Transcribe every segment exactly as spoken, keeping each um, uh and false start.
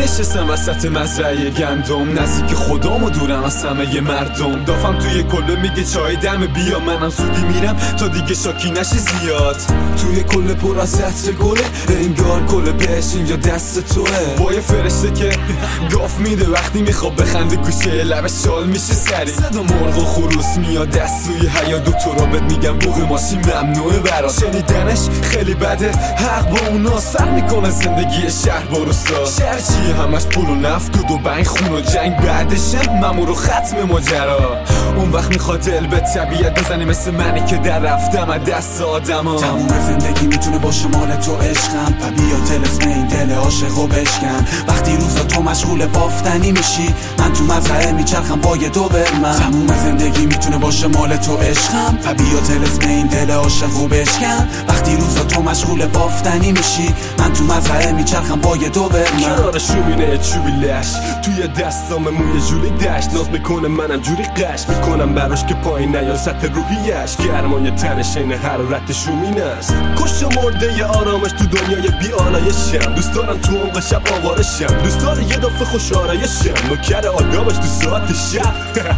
نشستم وسط مزرعه گندم، نزدیک خدام و دورم از همه مردم. دافم توی کله میگه چای دم بیا، منم زودی میرم تا دیگه شاکی نشی زیاد. توی کله پر از عطر گله، انگار کله بهش اینجا دست توه. با یه فرشته که گاف میده وقتی میخواب بخنده گوشه لبش شال میشه سری. صدا مرغ و خروس میاد دست توی حیا، دکترا بهت میگم بوق ماشین ممنوعه برات. شنیدنش خیلی بده، حق با اوناست. فرق میکنه زندگی شهر با روستا. شهر چیه؟ همش پول و نفت و دو بنگ خون و جنگ، بعدشه مامور و ختم ماجرا. اون وقت میخواد دل به طبیعت بزنی مثل منی که در رفتم از دست آدما. تموم زندگی میتونه باشه مال تو عشقم، بیا تلسم این دل عاشق و بشکن. وقتی روزا تو مشغول بافتنی میشی، من تو مزرعه میچرخم با یه دوبرمن. تموم زندگی میتونه باشه مال تو عشقم، بیا تلسم این دل عاشق و بشکن. وقتی روزا تو مشغول بافتنی میشی، من تو مزرعه میچرخم با یه دوبرمن. کنار شومینه چوبی لش، توی دستام موی جولی دشت. ناز میکنه منم جوری قش میکنم براش که پایین نیا سطح روحیش. گرمای تنش این حرارت شومینه است. کش و مرده ی آرامش تو دنیای بی آلایشم. دوست دارم تو عمق شب آوارشم، دوست داره یه دفعه خوش آرایشم. نوکر آدابش تو ساعت شب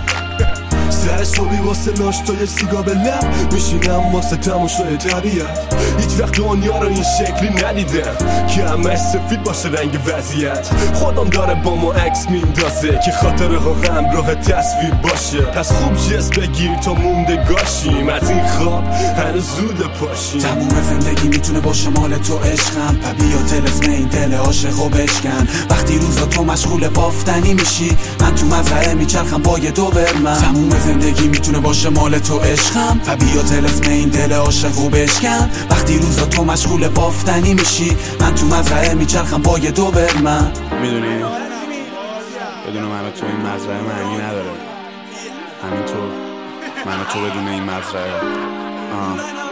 سر صبحی واسه ناشتای سیگار به لب میشینم واسه تماشای طبیعت. هیچ وقت دنیا رو این شکلی ندیدم که همش سفید باشه رنگ وضعیت. خودم داره با ما عکس میندازه که خاطره ها همراه تصویر باشه. پس خوب جس بگیر تا موندگاشیم، از این خواب هنوز زود پاشیم. تموم زندگی میتونه باشه مال تو عشقم، بیا تلسم این دل عاشق و بشکن. وقتی روزا تو مشغول بافتنی میشی، من تو مزرعه میچرخم با یه دوبرمن. تموم زندگی میتونه باشه مال تو عشقم، بیا تلسم این دل عاشق و بشکن. وقتی روزا تو مشغول بافتنی میشی، من تو مزرعه میچرخم با یه دوبرمن. میدونی بدون من و تو این مزرعه معنی نداره، همینطور من و تو بدون این مزرعه آه